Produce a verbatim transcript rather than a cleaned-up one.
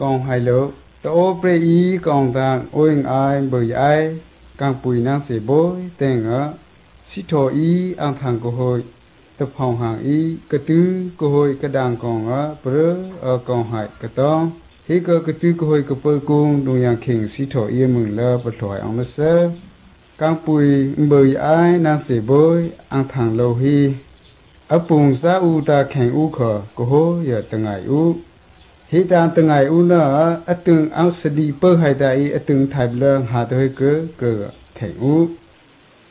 con hai lô tổ pre ý con tang ôi ai bởi ai càng bùi năng sẽ bối tên ở sĩ thọ ý ăn thằng cơ hội tập hồng hàng ý cái thứ cơ hội cái đàn còn ở bờ ở còn hại cái tông khi cơ cái thứ cơ hội cái bờ cung đồng yang khinh sĩ thọ ý mừng lơ bật thoại ông nó sơ càng bùi bởi ai năng sẽ bối ăn thằng lâu hi ở vùng xã u ta kheng u khờ cơ hội giờ từng ngày u khi ta từng ngày u nó ở từng áo sơ đi bơ hay đại ở từng thái lơ hà tới cơ cơ kheng u